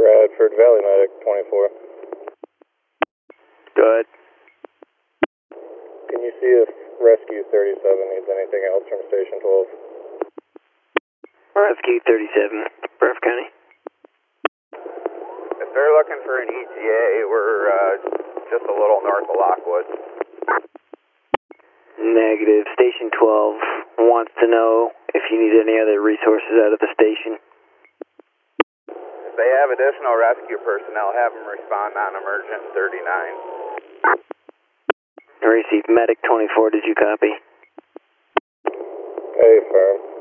Radford, Valley Medic 24. Go ahead. Can you see if Rescue 37 needs anything else from Station 12? Rescue 37, Breath County. If they're looking for an ETA, we're just a little north of Lockwood. Negative. Station 12 wants to know if you need any other resources out of the station. If they have additional rescue personnel, have them respond on emergent 39. Received. Medic 24, did you copy? Hey, firm.